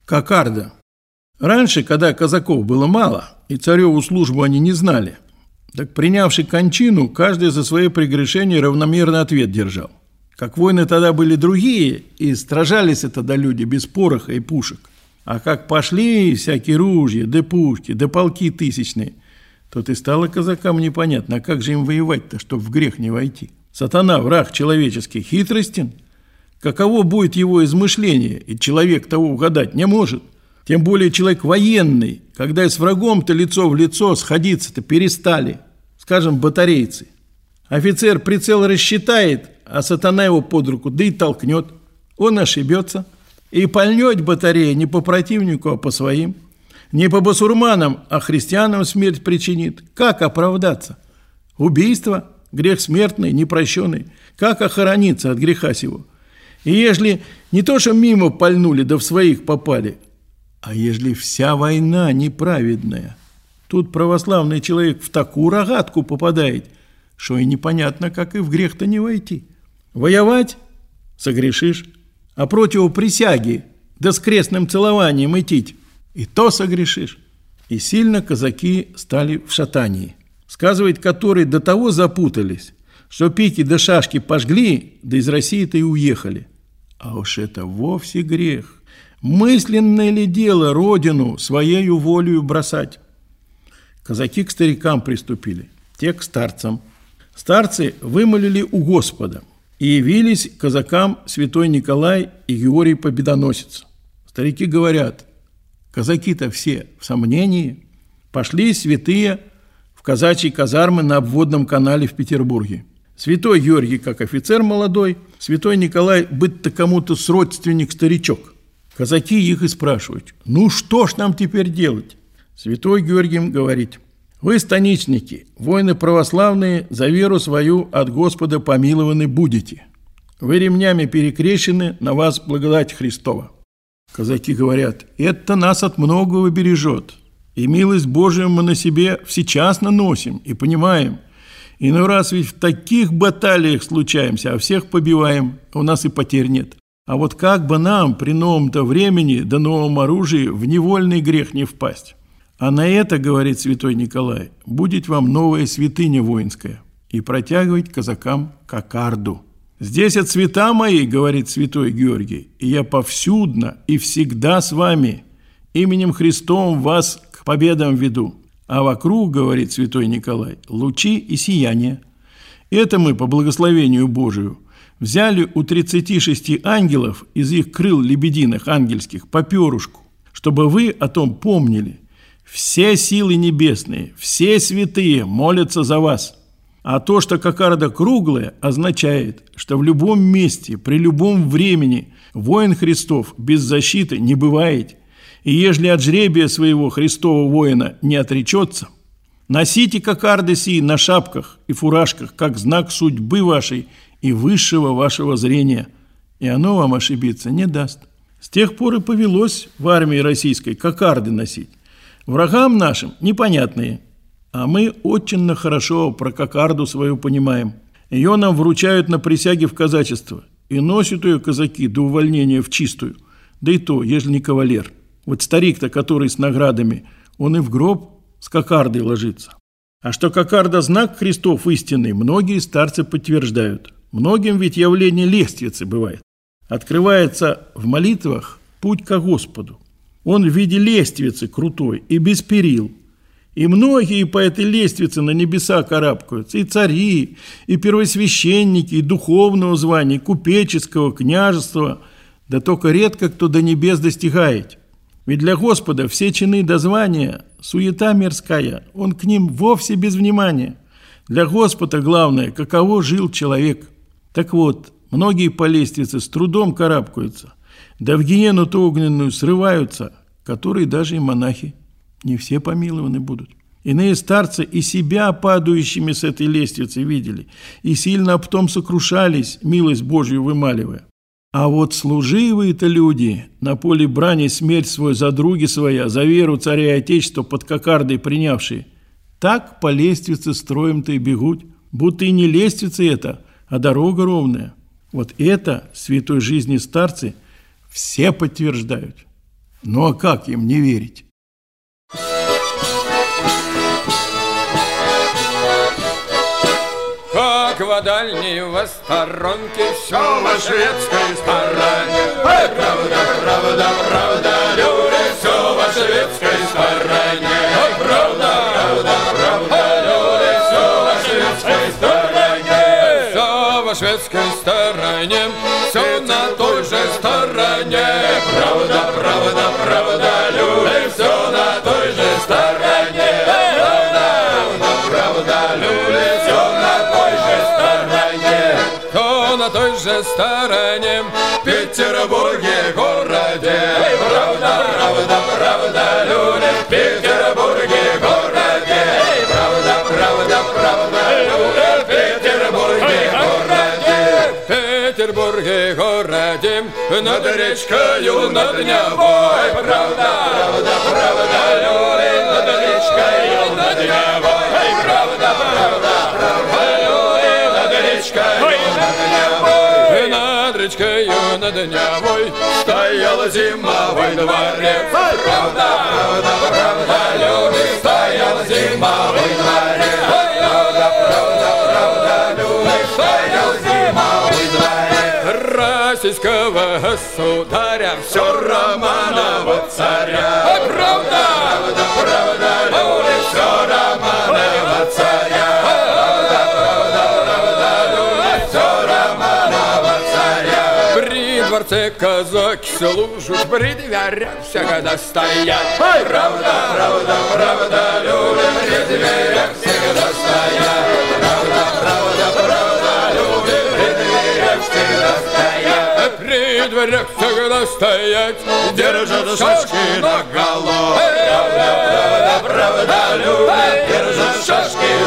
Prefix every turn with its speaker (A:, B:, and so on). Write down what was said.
A: Кокарда. Раньше, когда казаков было мало, и цареву службу они не знали, так принявший кончину, каждый за свои прегрешения равномерно ответ держал. Как войны тогда были другие, и сражались тогда люди без пороха и пушек. А как пошли всякие ружья, да пушки, да полки тысячные, то и стало казакам непонятно, а как же им воевать-то, чтобы в грех не войти? Сатана, враг человеческий, хитростен. Каково будет его измышление, и человек того угадать не может. Тем более человек военный, когда и с врагом-то лицо в лицо сходиться-то перестали, скажем, батарейцы. Офицер прицел рассчитает, а сатана его под руку, да и толкнет. Он ошибется. И пальнет батарея не по противнику, а по своим. Не по басурманам, а христианам смерть причинит. Как оправдаться? Убийство, грех смертный, непрощенный. Как охорониться от греха сего? И ежели не то, что мимо пальнули, да в своих попали, а ежели вся война неправедная, тут православный человек в такую рогатку попадает, что и непонятно, как и в грех-то не войти. Воевать – согрешишь, а против присяги, да с крестным целованием идти – и то согрешишь. И сильно казаки стали в шатании, сказывает который до того запутались, что пики да шашки пожгли, да из России-то и уехали. А уж это вовсе грех. Мысленное ли дело родину своею волею бросать? Казаки к старикам приступили, те к старцам. Старцы вымолили у Господа, и явились казакам святой Николай и Георгий Победоносец. Старики говорят: казаки-то все в сомнении. Пошли святые в казачьи казармы на обводном канале в Петербурге. Святой Георгий как офицер молодой, святой Николай быть-то кому-то сродственник старичок. Казаки их и спрашивают: ну что ж нам теперь делать? Святой Георгий им говорит: вы, станичники, воины православные, за веру свою от Господа помилованы будете. Вы ремнями перекрещены, на вас благодать Христова. Казаки говорят: это нас от многого бережет, и милость Божию мы на себе всечасно носим и понимаем. Иной раз ведь в таких баталиях случаемся, а всех побиваем, у нас и потерь нет. А вот как бы нам при новом-то времени да новом оружии в невольный грех не впасть? А на это, говорит святой Николай, будет вам новая святыня воинская, и протягивать казакам кокарду. Здесь от свята моей, говорит святой Георгий, и я повсюдно и всегда с вами, именем Христовым вас к победам веду. А вокруг, говорит святой Николай, лучи и сияние. Это мы, по благословению Божию, взяли у 36 ангелов из их крыл лебединых ангельских по перышку, чтобы вы о том помнили. Все силы небесные, все святые молятся за вас. А то, что кокарда круглая, означает, что в любом месте, при любом времени воин Христов без защиты не бывает. И ежели от жребия своего Христова воина не отречется, носите кокарды сии на шапках и фуражках, как знак судьбы вашей и высшего вашего зрения, и оно вам ошибиться не даст. С тех пор и повелось в армии российской кокарды носить. Врагам нашим непонятные, а мы очень хорошо про кокарду свою понимаем. Ее нам вручают на присяге в казачество, и носят ее казаки до увольнения в чистую, да и то, ежели не кавалер. Вот старик-то, который с наградами, он и в гроб с кокардой ложится. А что кокарда знак Христов истинный, многие старцы подтверждают. Многим ведь явление лествицы бывает. Открывается в молитвах путь ко Господу. Он в виде лествицы крутой и без перил. И многие по этой лестнице на небеса карабкаются, и цари, и первосвященники, и духовного звания, и купеческого, княжества, да только редко кто до небес достигает. Ведь для Господа все чины до звания – суета мирская, он к ним вовсе без внимания. Для Господа главное, каково жил человек. Так вот, многие по лестнице с трудом карабкаются, да в гиену-то огненную срываются, которые даже и монахи. Не все помилованы будут. Иные старцы и себя падающими с этой лестницы видели, и сильно об том сокрушались, милость Божью вымаливая. А вот служивые-то люди, на поле брани смерть свою за други своя, за веру царя и отечества под кокардой принявшие, так по лестнице строем-то и бегут, будто и не лестница это, а дорога ровная. Вот это святой жизни старцы все подтверждают. Ну а как им не верить?
B: Как в дальней сторонке все во шведской стороне. Эй, правда, правда, правда, люди, все во шведской стороне. Ой, правда, правда, правда, люди, все во шведской стороне. Все во шведской стороне, все на той же стороне. Правда, правда, правда, люди, все на той же стороне. Правда, правда, люди, все на той же стороне. Кто на той же стороне, в Петербурге городе. Правда, правда, правда, люди, в Петербурге городе. Правда, правда, правда, люди, в Петербурге городе. В Петербурге городе, над речкою, над Невой. Правда, правда, правда, люди, над речкою, над Невой. Правда, правда, правда, люди, над речкою, над Невой. Над речкою, над Невой стоял зимовой дворец. Правда, правда, правда, люди, стоял зимовой дворец. Правда, правда, правда, люди, стоял зимовой дворец. Российского государя, все Романова царя. Правда, правда, правда, люди, все Романова царя. Правда, правда, правда, люди, все Романова царя. При дворце казаки служат, при дверях всегда стоят. Правда, правда, правда, люди, при дверях всегда стоят. Правда, правда, правда, люди, при дверях всегда стоят. При дверях всегда стоять, держат шашки наголо. Правда, правда, правда, люди, держат шашки